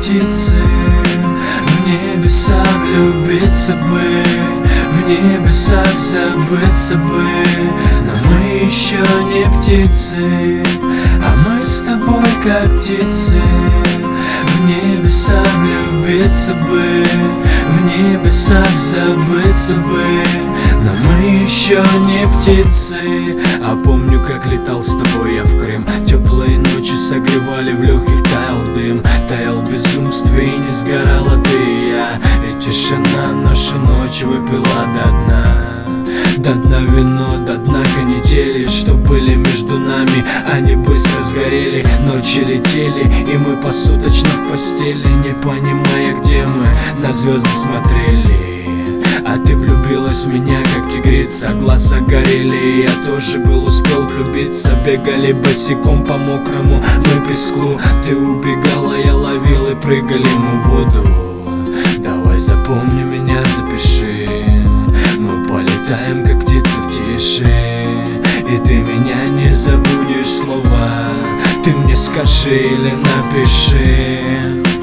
птицы, в небеса влюбиться бы, в небесах забыться бы. Но мы еще не птицы, а мы с тобой как птицы. В небеса влюбиться бы, в небесах забыться бы. Но мы еще не птицы. А помню, как летал с тобой я в Крым. Теплые ночи согревали, в легких таял дым. Таял в безумстве и не сгорала ты и я. И тишина нашу ночь выпила до дна. До дна вино, до дна канители, что были между нами, они быстро сгорели. Ночи летели, и мы посуточно в постели, не понимая, где мы, на звезды смотрели. А ты влюбилась в меня, как тигрица, глаза горели, и я тоже успел влюбиться. Бегали босиком по мокрому мы песку. Ты убегала, я ловил, и прыгали мы в воду. Давай запомни меня, запиши. Мы полетаем, как птицы в тиши, и ты меня не забудешь слова. Ты мне скажи или напиши.